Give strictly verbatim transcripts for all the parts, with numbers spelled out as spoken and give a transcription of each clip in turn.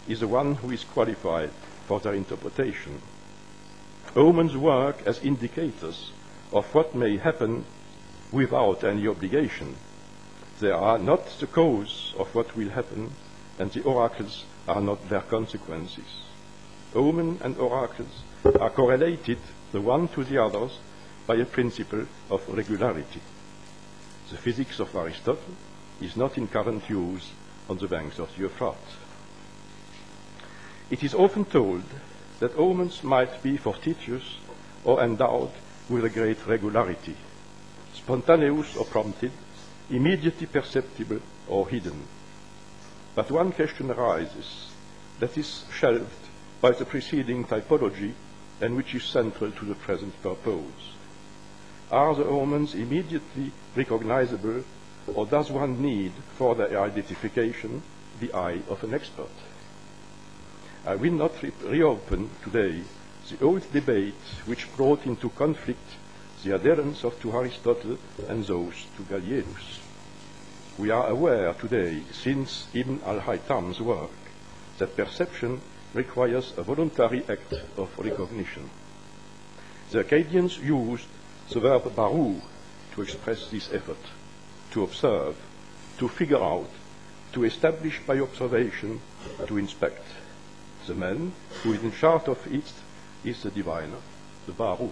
is the one who is qualified for their interpretation. Omens work as indicators of what may happen without any obligation. They are not the cause of what will happen, and the oracles are not their consequences. Omen and oracles are correlated the one to the others by a principle of regularity. The physics of Aristotle is not in current use on the banks of the Euphrates. It is often told that omens might be fortuitous or endowed with a great regularity, spontaneous or prompted, immediately perceptible or hidden. But one question arises that is shelved by the preceding typology and which is central to the present purpose. Are the omens immediately recognizable, or does one need for their identification the eye of an expert? I will not re reopen today the old debate which brought into conflict the adherents of to Aristotle and those to Gallienus. We are aware today, since Ibn al-Haytham's work, that perception requires a voluntary act of recognition. The Akkadians used the verb baru to express this effort, to observe, to figure out, to establish by observation, to inspect. The man who is in charge of it is the diviner, the baru.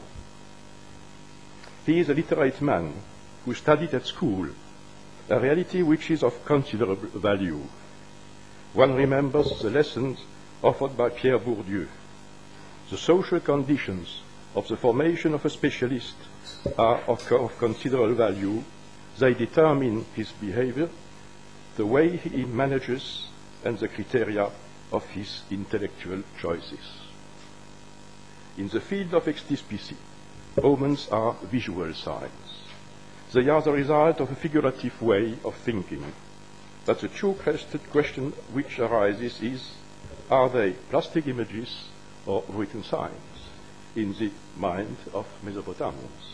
He is a literate man who studied at school, a reality which is of considerable value. One remembers the lessons offered by Pierre Bourdieu. The social conditions of the formation of a specialist are of, of considerable value. They determine his behavior, the way he manages, and the criteria of his intellectual choices. In the field of extispicy, omens are visual signs. They are the result of a figurative way of thinking. But the true question which arises is, are they plastic images or written signs in the mind of Mesopotamians?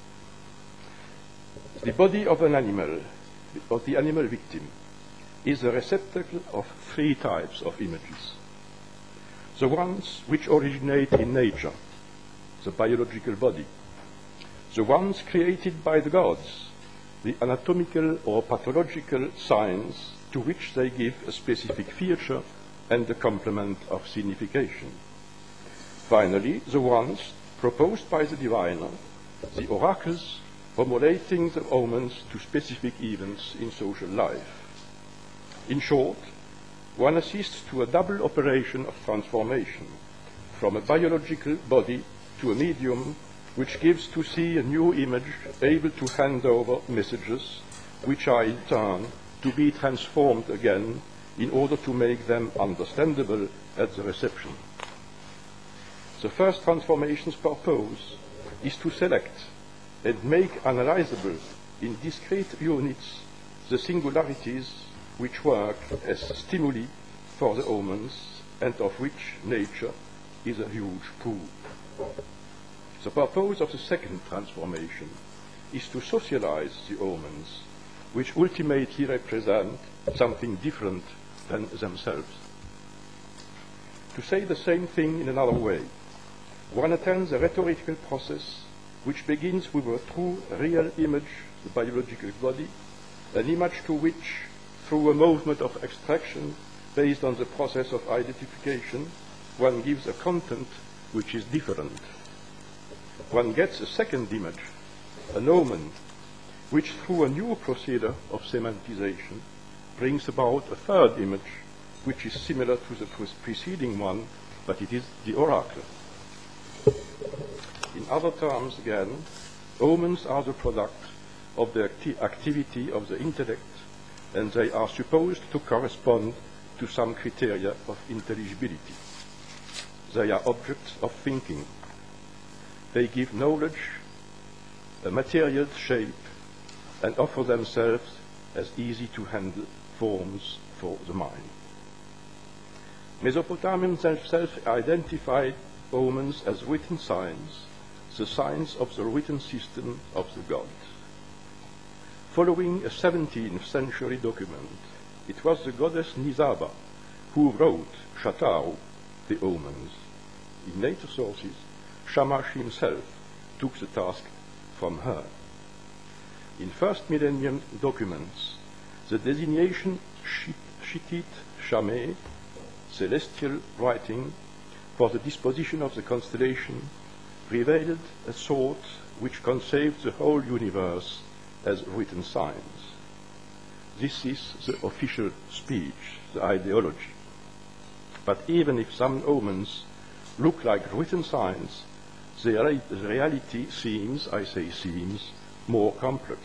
The body of an animal, of the animal victim, is the receptacle of three types of images. The ones which originate in nature, the biological body. The ones created by the gods, the anatomical or pathological signs to which they give a specific feature and a complement of signification. Finally, the ones proposed by the diviner, the oracles, formulating the omens to specific events in social life. In short, one assists to a double operation of transformation, from a biological body to a medium which gives to see a new image able to hand over messages which are in turn to be transformed again in order to make them understandable at the reception. The first transformation's purpose is to select and make analyzable in discrete units the singularities which work as stimuli for the omens and of which nature is a huge pool. The purpose of the second transformation is to socialize the omens, which ultimately represent something different than themselves. To say the same thing in another way, one attends a rhetorical process which begins with a true real image, the biological body, an image to which, through a movement of extraction based on the process of identification, one gives a content which is different. One gets a second image, an omen, which through a new procedure of semantization brings about a third image which is similar to the preceding one, but it is the oracle. In other terms, again, omens are the product of the acti activity of the intellect, and they are supposed to correspond to some criteria of intelligibility. They are objects of thinking. They give knowledge a material shape and offer themselves as easy to handle forms for the mind. Mesopotamians themselves identified omens as written signs, the signs of the written system of the gods. Following a seventeenth century document, it was the goddess Nisaba who wrote Shataru, the omens. In later sources, Shamash himself took the task from her. In first millennium documents, the designation Shittit Shameh, celestial writing, for the disposition of the constellation, revealed a thought which conceived the whole universe as written signs. This is the official speech, the ideology. But even if some omens look like written signs, the, rea- the reality seems, I say seems, more complex.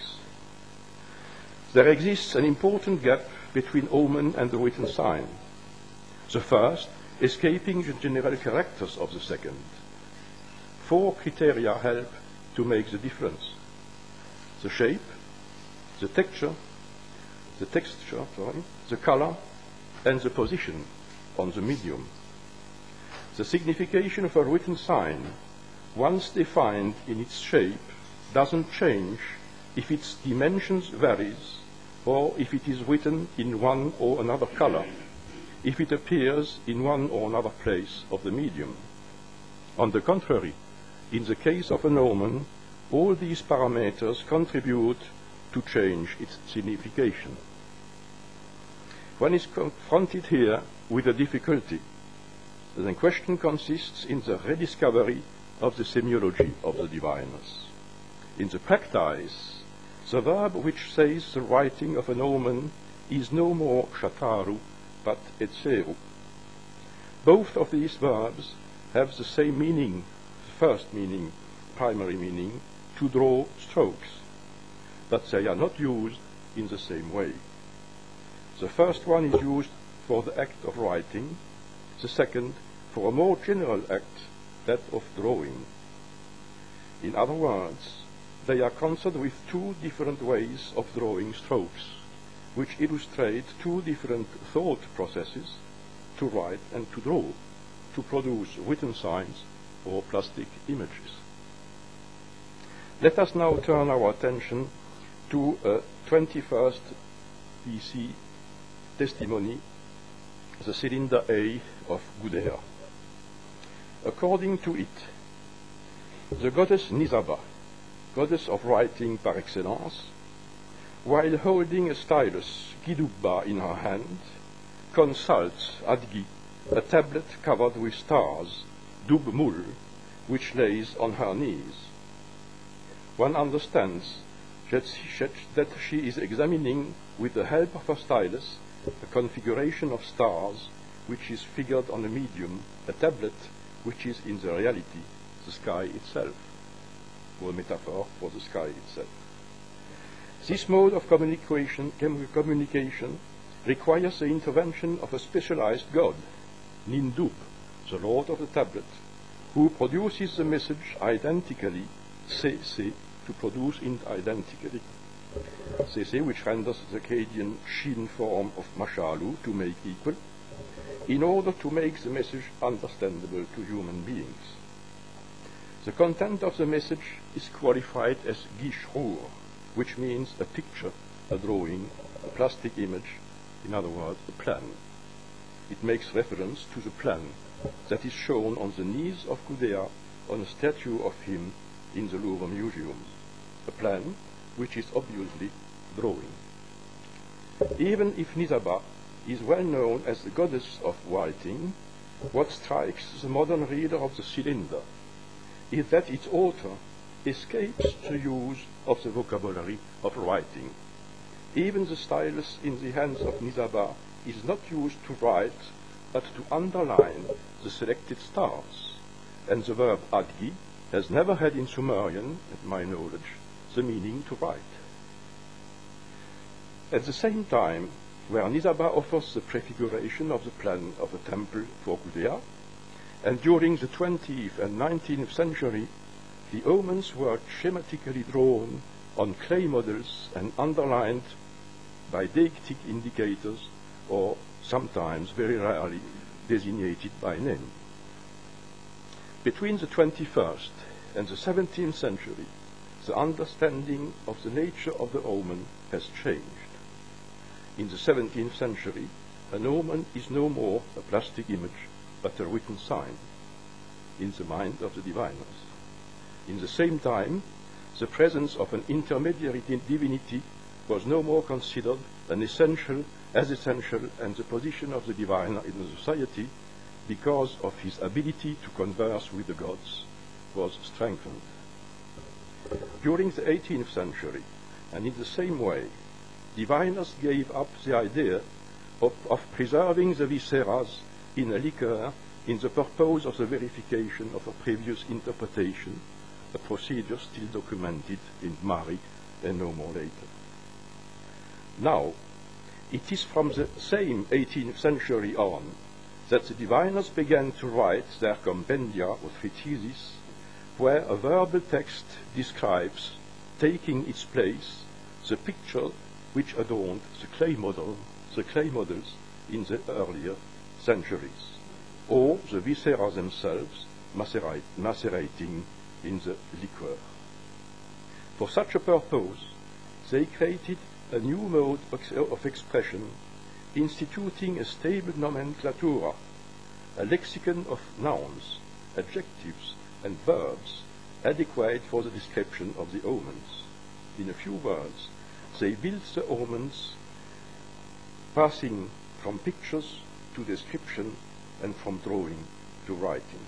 There exists an important gap between omen and the written sign. The first, escaping the general characters of the second. Four criteria help to make the difference: the shape, the texture, the texture, sorry, the color, and the position on the medium. The signification of a written sign, once defined in its shape, doesn't change if its dimensions varies or if it is written in one or another color, if it appears in one or another place of the medium. On the contrary, in the case of an omen, all these parameters contribute to change its signification. One is confronted here with a difficulty. The question consists in the rediscovery of the semiology of the diviners. In the practice, the verb which says the writing of an omen is no more shataru, but etseru. Both of these verbs have the same meaning, the first meaning, primary meaning, to draw strokes, but they are not used in the same way. The first one is used for the act of writing, the second for a more general act, that of drawing. In other words, they are concerned with two different ways of drawing strokes, which illustrate two different thought processes, to write and to draw, to produce written signs or plastic images. Let us now turn our attention to a twenty-first B C testimony, the cylinder A of Gudea. According to it, the goddess Nisaba, goddess of writing par excellence, while holding a stylus Gidubba in her hand, consults Adgi, a tablet covered with stars, Dub-Mul, which lays on her knees. One understands that she is examining, with the help of her stylus, a configuration of stars which is figured on a medium, a tablet which is in the reality the sky itself, or a metaphor for the sky itself. This mode of communication, communication requires the intervention of a specialized god, Nindub, the lord of the tablet, who produces the message identically, C C, to produce it identically. C C, which renders the Akkadian Shin form of Mashalu, to make equal, in order to make the message understandable to human beings. The content of the message is qualified as Gishrur, which means a picture, a drawing, a plastic image, in other words, a plan. It makes reference to the plan that is shown on the knees of Gudea on a statue of him in the Louvre Museum, a plan which is obviously drawing. Even if Nisaba is well known as the goddess of writing, what strikes the modern reader of the cylinder is that its author escapes the use of the vocabulary of writing. Even the stylus in the hands of Nisaba is not used to write, but to underline the selected stars, and the verb adgi has never had in Sumerian, at my knowledge, the meaning to write. At the same time, where Nisaba offers the prefiguration of the plan of a temple for Gudea, and during the twentieth and nineteenth century, the omens were schematically drawn on clay models and underlined by deictic indicators, or sometimes, very rarely, designated by name. Between the twenty-first and the seventeenth century, the understanding of the nature of the omen has changed. In the seventeenth century, An omen is no more a plastic image, but a written sign in the mind of the diviners. In the same time, the presence of an intermediary divinity was no more considered an essential, as essential as the position of the diviner in the society, because of his ability to converse with the gods was strengthened. During the eighteenth century, and in the same way, diviners gave up the idea of, of preserving the visceras in a liquor in the purpose of the verification of a previous interpretation, a procedure still documented in Mari and no more later. Now, it is from the same eighteenth century on that the diviners began to write their compendia or treatises, where a verbal text describes, taking its place, the picture which adorned the clay model, the clay models in the earlier centuries, or the viscera themselves macerate, macerating in the liquor. For such a purpose, they created a new mode of expression, instituting a stable nomenclatura, a lexicon of nouns, adjectives, and verbs adequate for the description of the omens. In a few words, they built the omens, passing from pictures to description and from drawing to writing.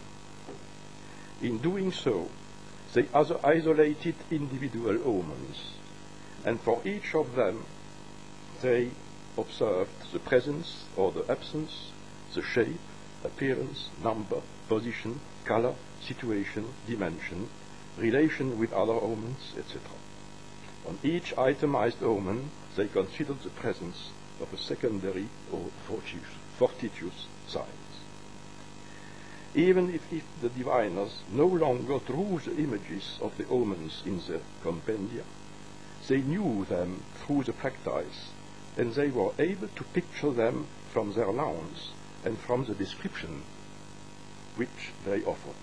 In doing so, they other isolated individual omens, and for each of them they observed the presence or the absence, the shape, appearance, number, position, color, situation, dimension, relation with other omens, et cetera. On each itemized omen, they considered the presence of a secondary or fortuitous, fortuitous signs. Even if, if the diviners no longer drew the images of the omens in the compendia, they knew them through the practice, and they were able to picture them from their nouns and from the description which they offered.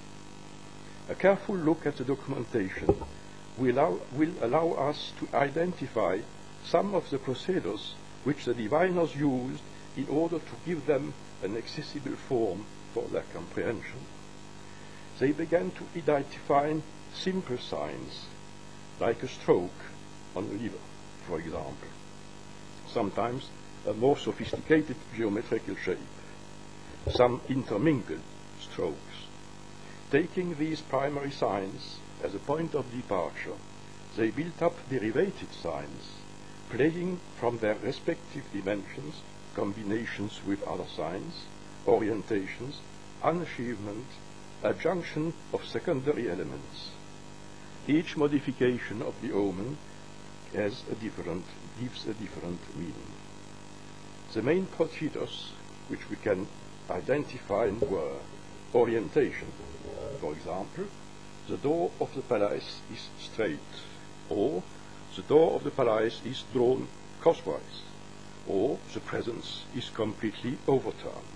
A careful look at the documentation will allow, will allow us to identify some of the procedures which the diviners used in order to give them an accessible form for their comprehension. They began to identify simple signs, like a stroke on a lever, for example, sometimes a more sophisticated geometrical shape, some intermingled strokes. Taking these primary signs as a point of departure, they built up derivative signs, playing from their respective dimensions, combinations with other signs, orientations, unachievement, a junction of secondary elements. Each modification of the omen has a different, gives a different meaning. The main procedures which we can identify were orientation. For example, the door of the palace is straight, or the door of the palace is drawn crosswise, or the presence is completely overturned.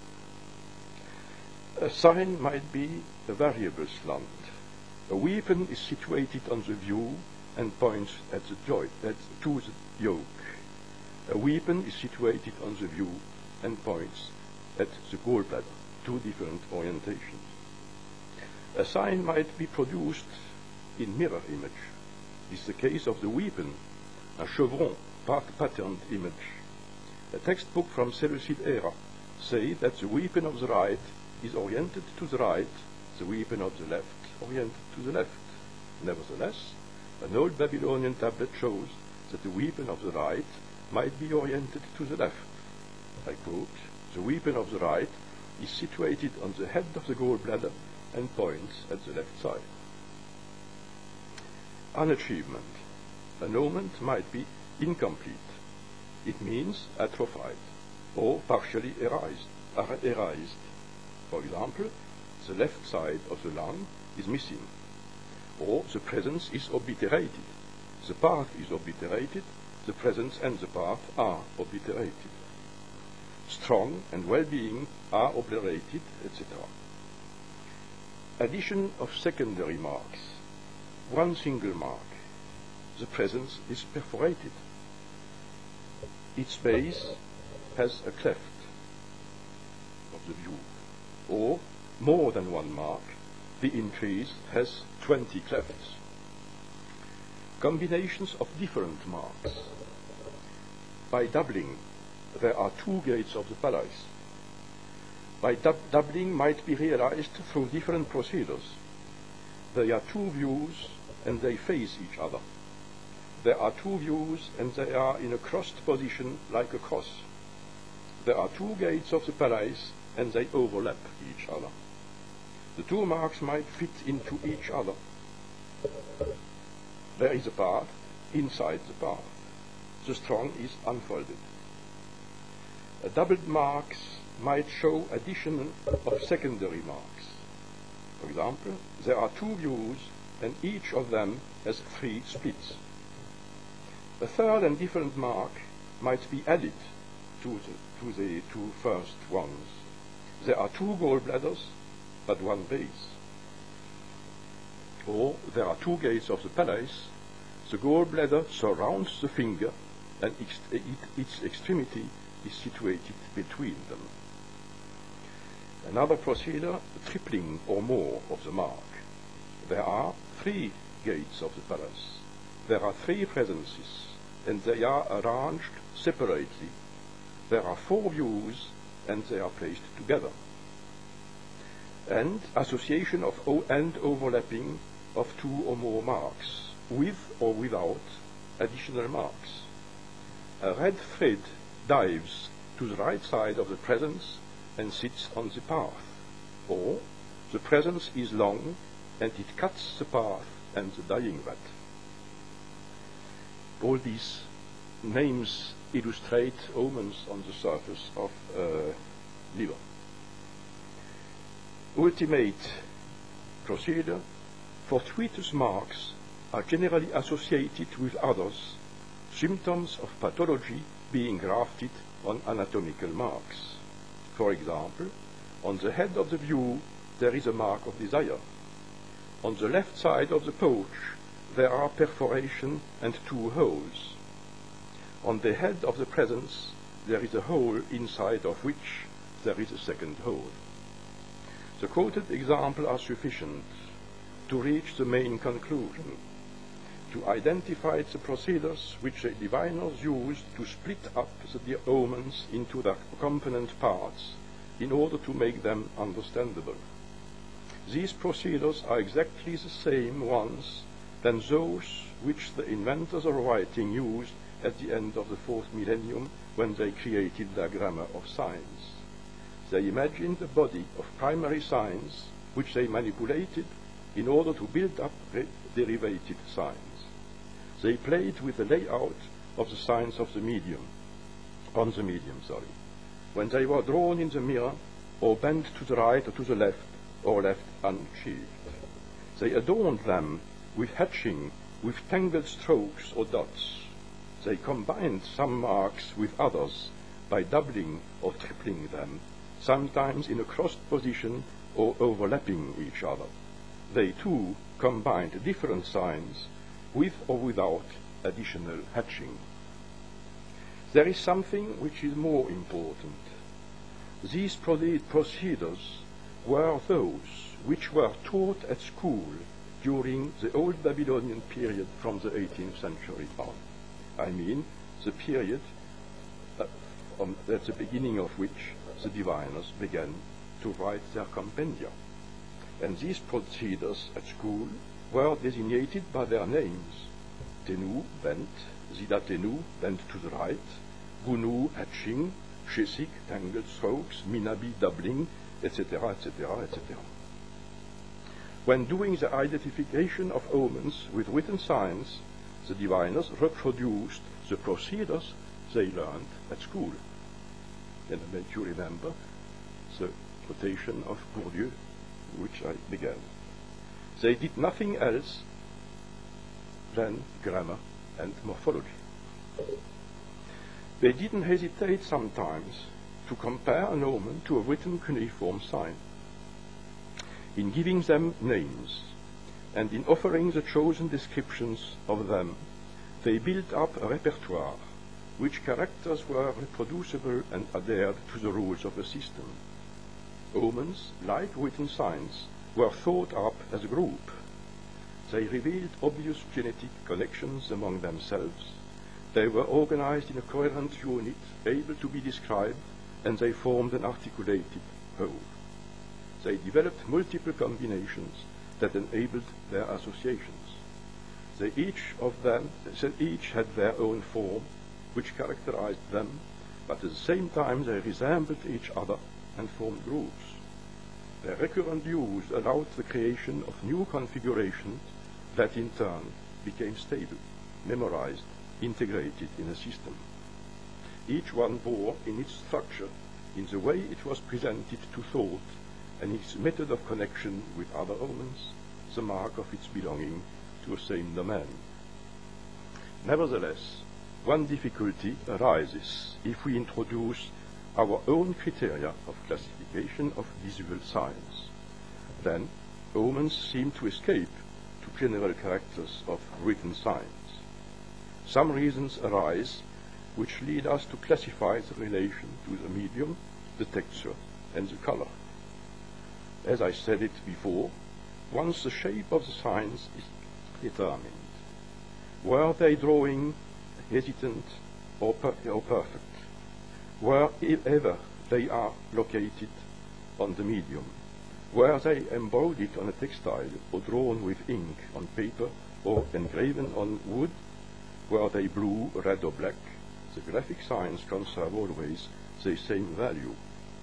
A sign might be a variable slant. A weapon is situated on the view and points at the joint, at, to the yoke. A weapon is situated on the view and points at the gallbladder, two different orientations. A sign might be produced in mirror image. This is the case of the weapon, a chevron patterned image. A textbook from Seleucid era say that the weapon of the right is oriented to the right, the weapon of the left oriented to the left. Nevertheless, an old Babylonian tablet shows that the weapon of the right might be oriented to the left. I quote, "The weapon of the right is situated on the head of the gallbladder and points at the left side." Unachievement. An omen might be incomplete. It means atrophied or partially erased. erased. For example, the left side of the lung is missing, or the presence is obliterated. The path is obliterated, the presence and the path are obliterated. Strong and well-being are obliterated, et cetera. Addition of secondary marks. One single mark. The presence is perforated. Its base has a cleft. the view, or more than one mark, the increase has twenty clefts. Combinations of different marks. By doubling, there are two gates of the palace. By dub doubling might be realized through different procedures. There are two views and they face each other. There are two views and they are in a crossed position like a cross. There are two gates of the palace and they overlap each other. The two marks might fit into each other. There is a path inside the path. The strong is unfolded. A doubled marks might show addition of secondary marks. For example, there are two views and each of them has three splits. A third and different mark might be added to the, to the two first ones. There are two gallbladders, but one base. Or there are two gates of the palace. The gallbladder surrounds the finger and ex it, its extremity is situated between them. Another procedure, tripling or more of the mark. There are three gates of the palace. There are three presences, and they are arranged separately. There are four views, and they are placed together. And association of o and overlapping of two or more marks, with or without additional marks. A red thread dives to the right side of the presence and sits on the path, or the presence is long and it cuts the path and the dying rat. All these names illustrate omens on the surface of uh, liver. Ultimate procedure. Fortuitous marks are generally associated with others, symptoms of pathology being grafted on anatomical marks. For example, on the head of the view there is a mark of desire. On the left side of the pouch there are perforation and two holes. On the head of the presence there is a hole inside of which there is a second hole. The quoted examples are sufficient to reach the main conclusion, to identify the procedures which the diviners used to split up the omens into their component parts in order to make them understandable. These procedures are exactly the same ones than those which the inventors of writing used at the end of the fourth millennium when they created their grammar of signs. They imagined a body of primary signs which they manipulated in order to build up derivative signs. They played with the layout of the signs of the medium, on the medium, sorry, when they were drawn in the mirror or bent to the right or to the left or left unsheathed. They adorned them with hatching, with tangled strokes or dots. They combined some marks with others by doubling or tripling them, sometimes in a crossed position or overlapping each other. They too combined different signs with or without additional hatching. There is something which is more important. These procedures were those which were taught at school during the Old Babylonian period from the eighteenth century on. I mean the period uh, um, at the beginning of which the diviners began to write their compendia. And these procedures at school were designated by their names. Tenu, bent, Zidatenu, bent to the right, Gunu, hatching, Shesik, tangled strokes, Minabi, doubling, et cetera, et cetera, et cetera. When doing the identification of omens with written signs, the diviners reproduced the procedures they learned at school. And I make you remember the quotation of Bourdieu, which I began. They did nothing else than grammar and morphology. They didn't hesitate sometimes to compare an omen to a written cuneiform sign, in giving them names, and in offering the chosen descriptions of them. They built up a repertoire, which characters were reproducible and adhered to the rules of the system. Omens, like written signs, were thought up as a group. They revealed obvious genetic connections among themselves. They were organized in a coherent unit, able to be described, and they formed an articulated whole. They developed multiple combinations that enabled their associations. They each of them, they each had their own form, which characterized them, but at the same time they resembled each other and formed groups. Their recurrent use allowed the creation of new configurations that in turn became stable, memorized, integrated in a system. Each one bore in its structure, in the way it was presented to thought, and its method of connection with other omens, the mark of its belonging to a same domain. Nevertheless, one difficulty arises if we introduce our own criteria of classification of visual signs. Then omens seem to escape to general characters of written signs. Some reasons arise which lead us to classify the relation to the medium, the texture, and the color. As I said it before, once the shape of the signs is determined, were they drawing, hesitant, or, per or perfect, wherever they are located on the medium, were they embodied on a textile or drawn with ink on paper or engraven on wood, were they blue, red, or black, the graphic signs conserve always the same value.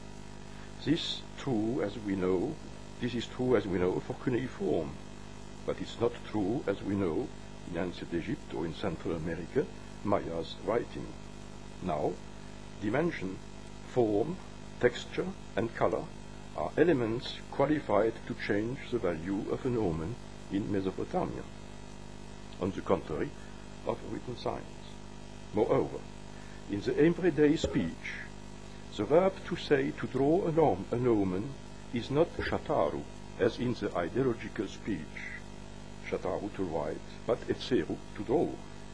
This true as we know, this is true as we know for cuneiform, but it's not true as we know in ancient Egypt or in Central America, Maya's writing. Now, dimension, form, texture, and color are elements qualified to change the value of an omen in Mesopotamia, on the contrary of written signs. Moreover, in the everyday speech, the verb to say, to draw an, om an omen, is not shataru, as in the ideological speech, shataru to write, but etseru to draw.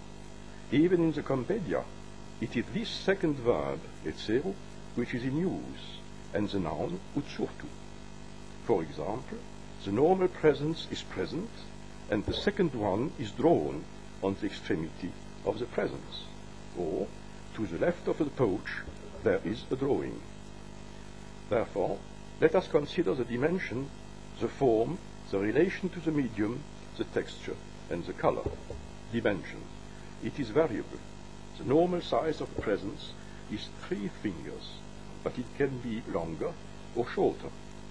Even in the Compedia, it is this second verb, etseru, which is in use, and the noun utsurtu. For example, the normal presence is present, and the second one is drawn on the extremity of the presence, or to the left of the pouch there is a drawing. Therefore, let us consider the dimension, the form, the relation to the medium, the texture, and the color. Dimension. It is variable. The normal size of the presence is three fingers, but it can be longer or shorter.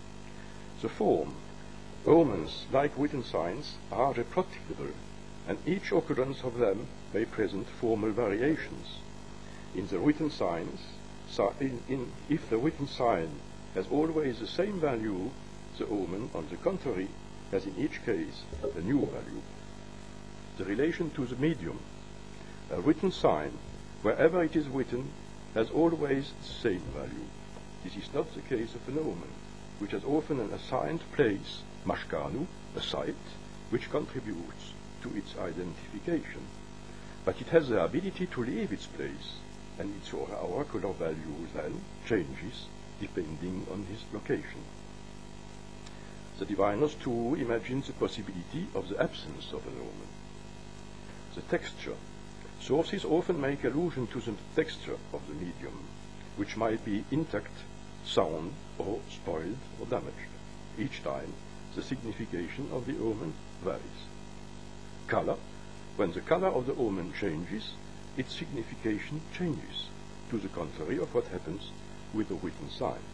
The form. Omens, like written signs, are reproducible, and each occurrence of them may present formal variations. In the written signs, so in, in, if the written sign has always the same value, the omen, on the contrary, has in each case a new value. The relation to the medium. A written sign, wherever it is written, has always the same value. This is not the case of an omen, which has often an assigned place, mashkanu, a site, which contributes to its identification. But it has the ability to leave its place, and its oracular value then changes depending on his location. The diviners too imagine the possibility of the absence of an omen. The texture. Sources often make allusion to the texture of the medium, which might be intact, sound, or spoiled or damaged. Each time, the signification of the omen varies. Color. When the color of the omen changes, its signification changes, to the contrary of what happens with a written sign.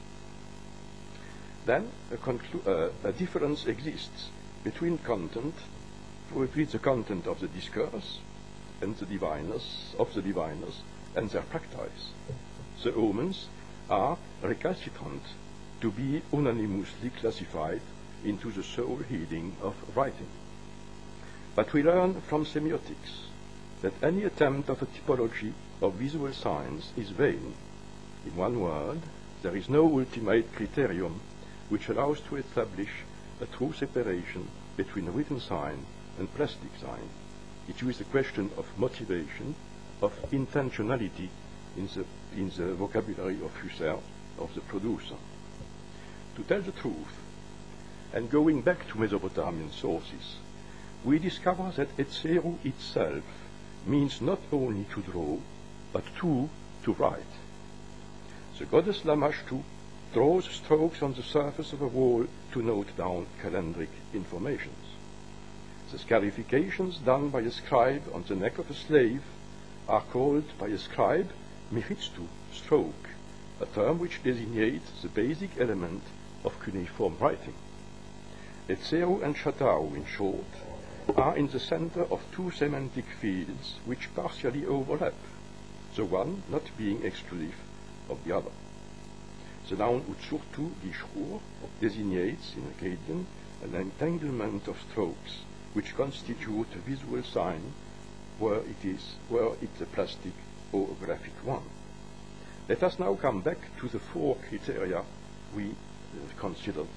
Then a, uh, a difference exists between content, between the content of the discourse and the diviners, of the diviners and their practice. The omens are recalcitrant to be unanimously classified into the sole heading of writing. But we learn from semiotics that any attempt of a typology of visual signs is vain. In one word, there is no ultimate criterion which allows to establish a true separation between a written sign and plastic sign. It is a question of motivation, of intentionality in the, in the vocabulary of Husserl, of the producer. To tell the truth, and going back to Mesopotamian sources, we discover that Etseru itself means not only to draw, but too to write. The goddess Lamashtu draws strokes on the surface of a wall to note down calendric informations. The scarifications done by a scribe on the neck of a slave are called by a scribe Mechitztu, stroke, a term which designates the basic element of cuneiform writing. Etseru and Shataru, in short, are in the center of two semantic fields which partially overlap, the one not being exclusive of the other. The noun Utsurtu Gishur designates in Akkadian an entanglement of strokes which constitute a visual sign, where it is where it's a plastic or a graphic one. Let us now come back to the four criteria we uh, considered.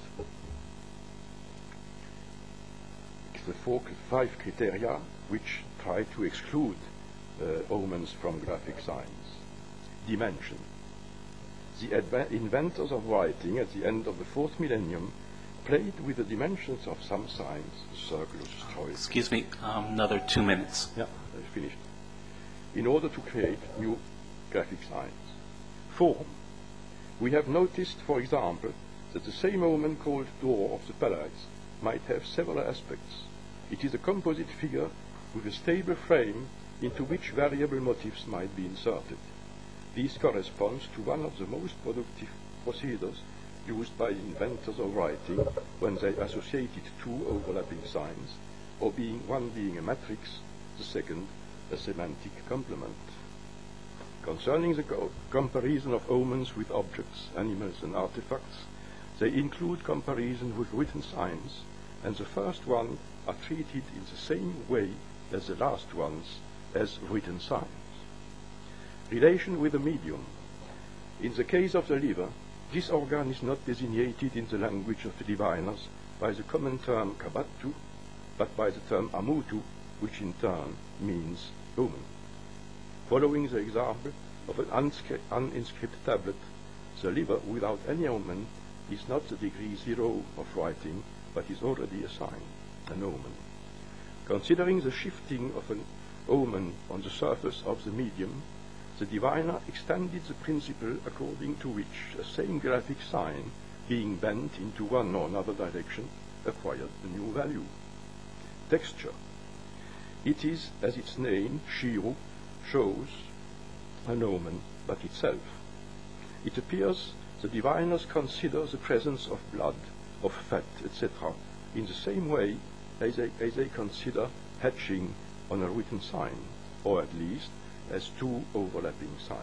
The four, five criteria which try to exclude uh, omens from graphic signs. Dimension. The adva- inventors of writing at the end of the fourth millennium played with the dimensions of some signs, circulus, troika. Excuse me, um, another two minutes. Yeah, I finished. In order to create new graphic signs. Form. We have noticed, for example, that the same omen called door of the palace might have several aspects. It is a composite figure with a stable frame into which variable motifs might be inserted. This corresponds to one of the most productive procedures used by inventors of writing when they associated two overlapping signs, or being one being a matrix, the second a semantic complement. Concerning the co- comparison of omens with objects, animals, and artifacts, they include comparison with written signs, and the first one are treated in the same way as the last ones as written signs. Relation with the medium. In the case of the liver, this organ is not designated in the language of the diviners by the common term kabattu, but by the term amutu, which in turn means omen. Following the example of an unscri- uninscribed tablet, the liver without any omen is not the degree zero of writing, but is already a sign, an omen. Considering the shifting of an omen on the surface of the medium, the diviner extended the principle according to which a same graphic sign, being bent into one or another direction, acquired a new value. Texture. It is, as its name, Shiru, shows an omen but itself. It appears the diviners consider the presence of blood, of fat, et cetera, in the same way as they, as they consider hatching on a written sign, or at least as two overlapping signs.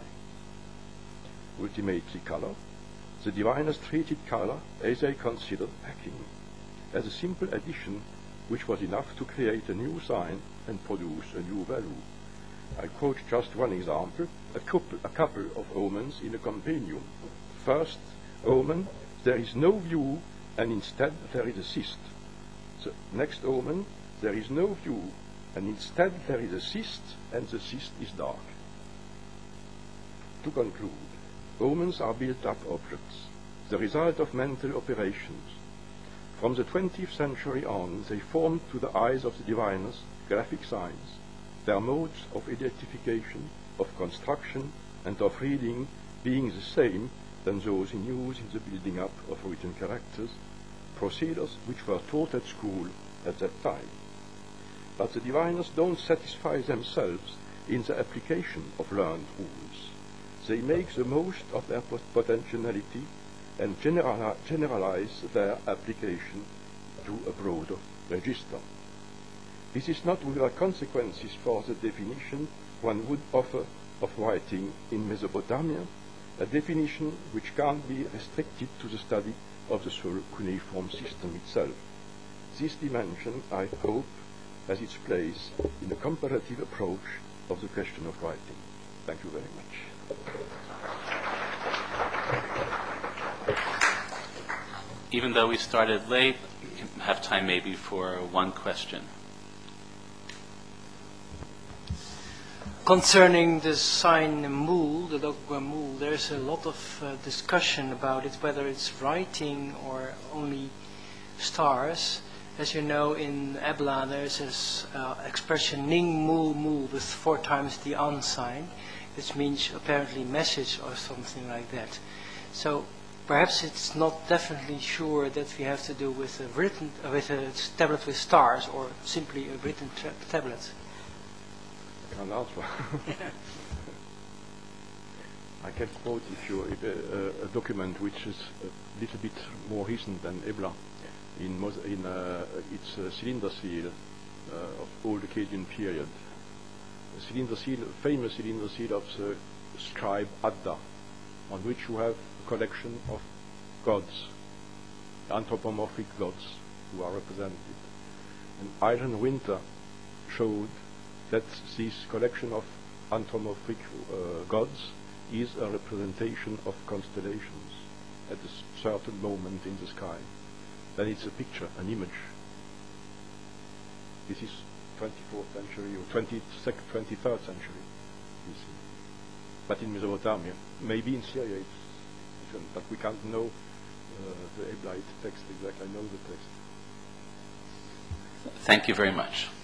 Ultimately, color. The diviners treated color as they considered packing, as a simple addition which was enough to create a new sign and produce a new value. I quote just one example, a couple, a couple of omens in a compendium. First omen, there is no view, and instead there is a cyst. The next omen, there is no view, and instead there is a cyst, and the cyst is dark. To conclude, omens are built-up objects, the result of mental operations. From the twentieth century on, they formed to the eyes of the diviners graphic signs, their modes of identification, of construction, and of reading being the same than those in use in the building up of written characters, procedures which were taught at school at that time. But the diviners don't satisfy themselves in the application of learned rules. They make the most of their potentiality and generali- generalize their application to a broader register. This is not without consequences for the definition one would offer of writing in Mesopotamia, a definition which can't be restricted to the study of the sole cuneiform system itself. This dimension, I hope, has its place in the comparative approach of the question of writing. Thank you very much. Even though we started late, we can have time maybe for one question. concerning the sign Mul, the logogram Mul, there's a lot of uh, discussion about it, whether it's writing or only stars. As you know, in Ebla there's this uh, expression Ning Mul Mul with four times the An sign, which means apparently message or something like that. So perhaps it's not definitely sure that we have to do with a written, uh, with a tablet with stars, or simply a written tra- tablet. I can answer. I can quote if you if, uh, a document which is a little bit more recent than Ebla. In, Mos- in uh, it's a cylinder seal uh, of old Akkadian period. A cylinder seal, famous cylinder seal of the scribe Adda, on which you have a collection of gods, anthropomorphic gods who are represented. And Iron Winter showed that this collection of anthropomorphic uh, gods is a representation of constellations at a certain moment in the sky. Then it's a picture, an image. This is twenty-fourth century or twenty-second, twenty-third century. You see. But in Mesopotamia, maybe in Syria it's different, but we can't know uh, the Eblite text exactly. I know the text. Thank you very much.